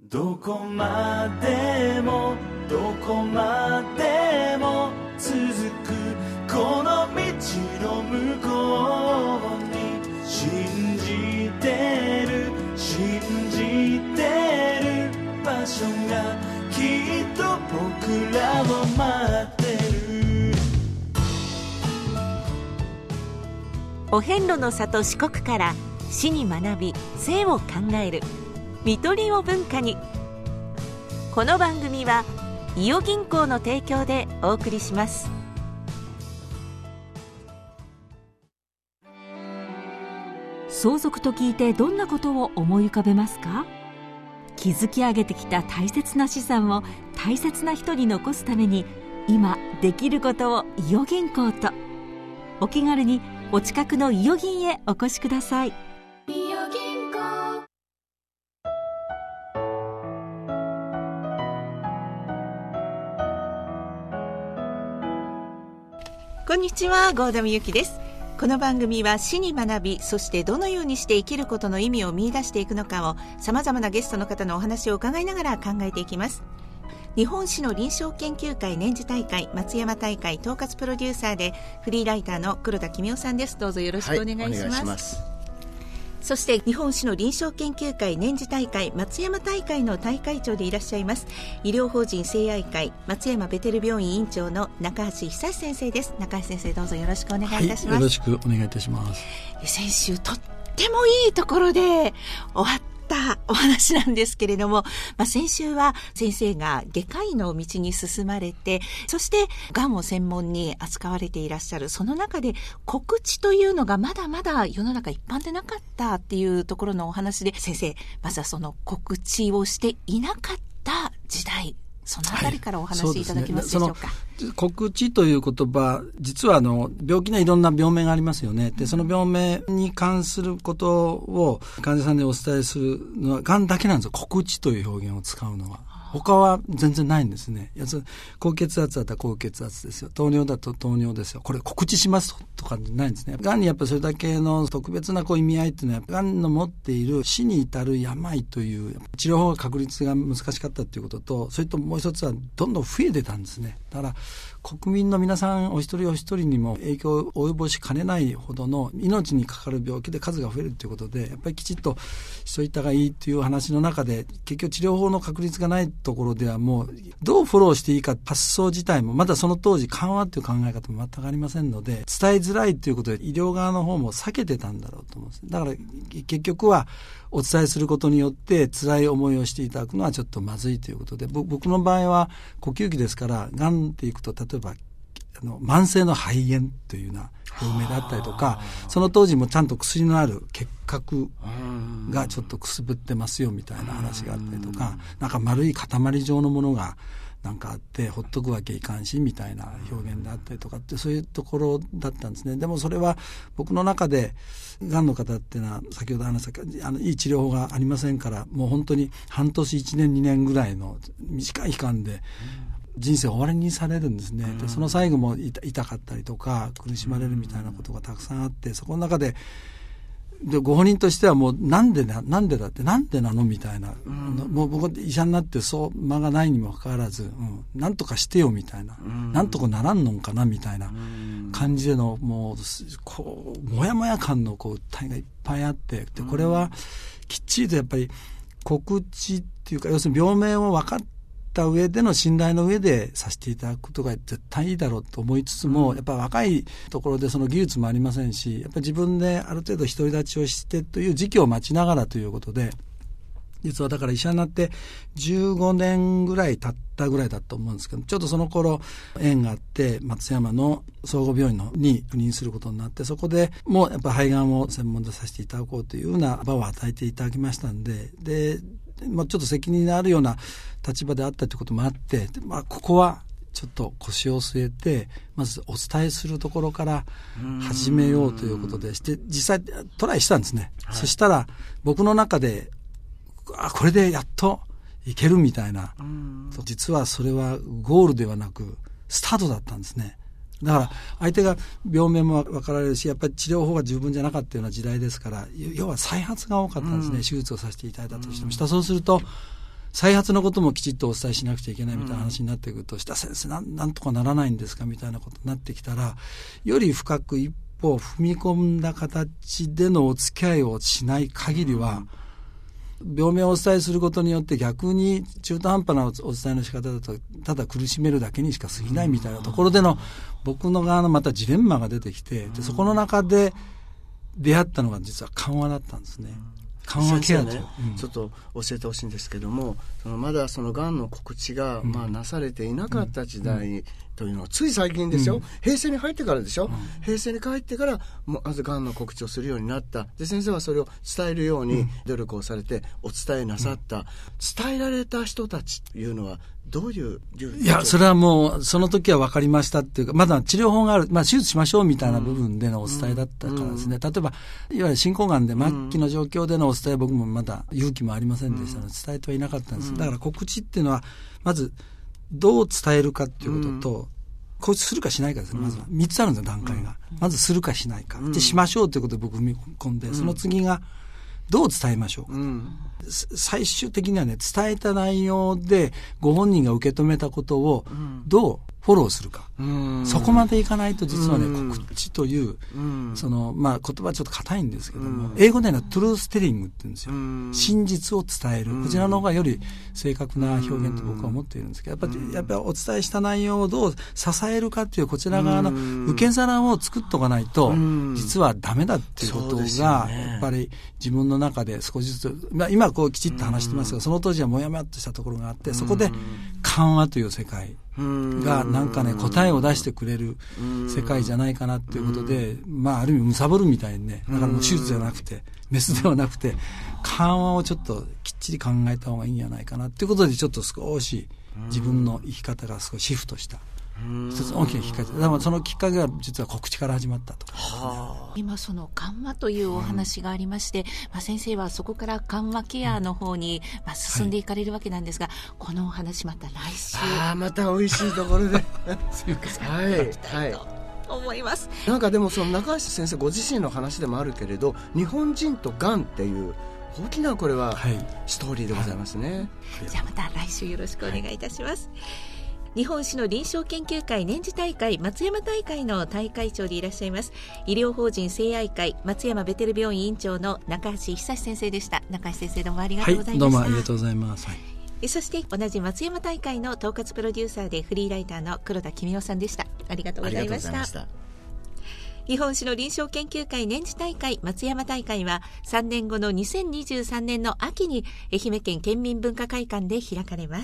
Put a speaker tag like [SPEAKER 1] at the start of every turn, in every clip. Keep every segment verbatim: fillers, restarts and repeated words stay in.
[SPEAKER 1] どこまでもどこまでも続くこの道の向こうに信じてる信じてる場所がきっと僕らを待ってる。
[SPEAKER 2] お遍路の里四国から死に学び生を考える看取りを文化に。この番組は伊予銀行の提供でお送りします。相続と聞いてどんなことを思い浮かべますか？築き上げてきた大切な資産を大切な人に残すために今できることを伊予銀行と。お気軽にお近くの伊予銀へお越しください。伊予銀行。こんにちは、郷田美由紀です。この番組は死に学び、そしてどのようにして生きることの意味を見出していくのかを様々なゲストの方のお話を伺いながら考えていきます。日本史の臨床研究会年次大会松山大会統括プロデューサーでフリーライターの黒田公夫さんです。どうぞよろしくお願いします。はい、お願いします。そして日本史の臨床研究会年次大会松山大会の大会長でいらっしゃいます医療法人聖愛会松山ベテル病院院長の中橋久先生です。中橋先生、どうぞよろしくお願いいたします。はい、
[SPEAKER 3] よろしくお願いいたします。
[SPEAKER 2] 先週とってもいいところで終わったお話なんですけれども、まあ、先週は先生が外科医の道に進まれて、そしてがんを専門に扱われていらっしゃる。その中で告知というのがまだまだ世の中一般でなかったっていうところのお話で、先生、まずはその告知をしていなかった時代、そのあたりからお話しいただけますでしょうか。
[SPEAKER 3] はい、その告知という言葉、実はあの病気にはいろんな病名がありますよね。で、その病名に関することを患者さんにお伝えするのはがんだけなんですよ。告知という表現を使うのは。他は全然ないんですね。やつ高血圧だったら高血圧ですよ。糖尿だと糖尿ですよ。これ告知しますとかないんですね。がんにやっぱりそれだけの特別なこう意味合いっていうのは、がんの持っている死に至る病という治療法が確率が難しかったということと、それともう一つはどんどん増えてたんですね。だから国民の皆さんお一人お一人にも影響を及ぼしかねないほどの命にかかる病気で数が増えるということで、やっぱりきちっとしといた方がいいという話の中で、結局治療法の確率がないところではもうどうフォローしていいか、発想自体もまだその当時緩和という考え方も全くありませんので、伝えづらいということで医療側の方も避けてたんだろうと思うんです。だから結局はお伝えすることによって辛い思いをしていただくのはちょっとまずいということで、僕の場合は呼吸器ですから、がんっていくと例えばあの慢性の肺炎というような病名だったりとか、その当時もちゃんと薬のある結核がちょっとくすぶってますよみたいな話があったりとか、なんか丸い塊状のものがなんかあってほっとくわけいかんしみたいな表現であったりとかって、そういうところだったんですね。でもそれは僕の中でがんの方っていうのは先ほど話したあのいい治療法がありませんから、もう本当に半年いちねんにねんぐらいの短い期間で人生を終わりにされるんですね。でその最後も痛かったりとか苦しまれるみたいなことがたくさんあって、そこの中ででご本人としてはもうなんでな、なんでだってなんでなのみたいな、うん、もう僕医者になってそう間がないにもかかわらず、うん、なんとかしてよみたいな、うん、なんとかならんのんかなみたいな感じでのもうこうもやもや感のこう訴えがいっぱいあって、でこれはきっちりとやっぱり告知っていうか、要するに病名を分かって上での信頼の上でさせていただくことが絶対いいだろうと思いつつも、うん、やっぱ若いところでその技術もありませんし、やっぱり自分である程度独り立ちをしてという時期を待ちながらということで、実はだから医者になってじゅうごねんぐらい経ったぐらいだと思うんですけど、ちょっとその頃縁があって松山の総合病院のに赴任することになって、そこでもうやっぱ肺がんを専門でさせていただこうというような場を与えていただきましたんで、でまあ、ちょっと責任のあるような立場であったということもあって、まあ、ここはちょっと腰を据えてまずお伝えするところから始めようということでして、実際トライしたんですね。はい、そしたら僕の中であこれでやっといけるみたいな、実はそれはゴールではなくスタートだったんですね。だから相手が病名も分かられるし、やっぱり治療法が十分じゃなかったような時代ですから、要は再発が多かったんですね。うん、手術をさせていただいたとしても、したそうすると再発のこともきちっとお伝えしなくちゃいけないみたいな話になってくると、うん、した先生 な, なんとかならないんですかみたいなことになってきたら、より深く一歩踏み込んだ形でのお付き合いをしない限りは、うん、病名をお伝えすることによって逆に中途半端なお伝えの仕方だとただ苦しめるだけにしか過ぎないみたいなところでの僕の側のまたジレンマが出てきて、でそこの中で出会ったのが実は緩和だったんですね。緩和ケアと、
[SPEAKER 4] ね、うん、ちょっと教えてほしいんですけども、そのまだそのがんの告知が、うん、まあ、なされていなかった時代というのはつい最近ですよ、うん、平成に入ってからでしょ、うん、平成に帰ってからまずがんの告知をするようになった。で先生はそれを伝えるように努力をされてお伝えなさった、うん、伝えられた人たちというのはどういう
[SPEAKER 3] いや、それはもうその時は分かりましたっていうか、まだ治療法がある、まあ、手術しましょうみたいな部分でのお伝えだったからですね、うん、例えばいわゆる進行がんで末期の状況でのお伝え、僕もまだ勇気もありませんでしたので伝えてはいなかったんです。だから告知っていうのはまずどう伝えるかっていうことと、うん、告知するかしないかですね。まずはみっつあるんですよ、段階が、うん、まずするかしないか、うん、でしましょうということで僕踏み込んで、その次がどう伝えましょうか、うん、最終的にはね、伝えた内容でご本人が受け止めたことをどうフォローするか、うん、そこまでいかないと実はね、うん、告知という、うん、そのまあ、言葉はちょっと硬いんですけども、うん、英語ではトゥルーステリングって言うんですよ、うん、真実を伝える、こちらの方がより正確な表現と僕は思っているんですけど、やっぱりやっぱりお伝えした内容をどう支えるかっていうこちら側の受け皿を作っとかないと、うん、実はダメだっていうことがやっぱり自分の中で少しずつ、まあ、今こうきちっと話してますが、その当時はもやもやっとしたところがあって、そこで緩和という世界がなんかね、答えを出してくれる世界じゃないかなっていうことで、まあある意味貪るみたいにね、だからもう手術じゃなくてメスではなくて緩和をちょっときっちり考えた方がいいんじゃないかなっていうことで、ちょっと少し自分の生き方が少しシフトした一つ大きなきっかけで、だからそのきっかけが実は告知から始まったと、
[SPEAKER 2] はあ、今その緩和というお話がありまして、うん、まあ、先生はそこから緩和ケアの方に、まあ、進んでいかれるわけなんですが、はい、このお話また来週、
[SPEAKER 4] あまた美味しいところで
[SPEAKER 2] すいません、はい、はい、思います。
[SPEAKER 4] なんかでもその中橋先生ご自身の話でもあるけれど、日本人とがんっていう大きなこれはストーリーでございますね、はいはい、
[SPEAKER 2] じゃあまた来週よろしくお願いいたします、はい。日本史の臨床研究会年次大会松山大会の大会長でいらっしゃいます医療法人聖愛会松山ベテル病院院長の中橋久先生でした。中橋先生、どうもありがとうございました。
[SPEAKER 3] はい、どうもありがとうございます、はい、
[SPEAKER 2] そして同じ松山大会の統括プロデューサーでフリーライターの黒田公夫さんでした。ありがとうございました。日本史の臨床研究会年次大会松山大会はさんねんごのにせんにじゅうさんねんの秋に愛媛県県民文化会館で開かれます。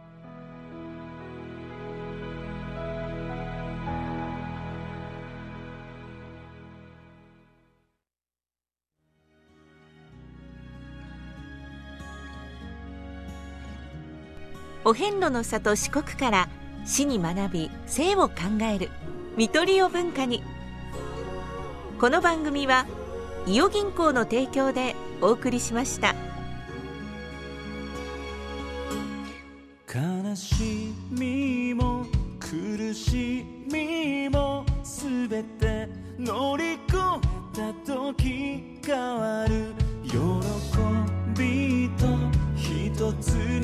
[SPEAKER 2] お遍路の里四国から史に学び生を考える看取りを文化に。この番組は伊予銀行の提供でお送りしました。
[SPEAKER 1] 悲しみも苦しみもすべて乗り越えた時変わる喜びと一つ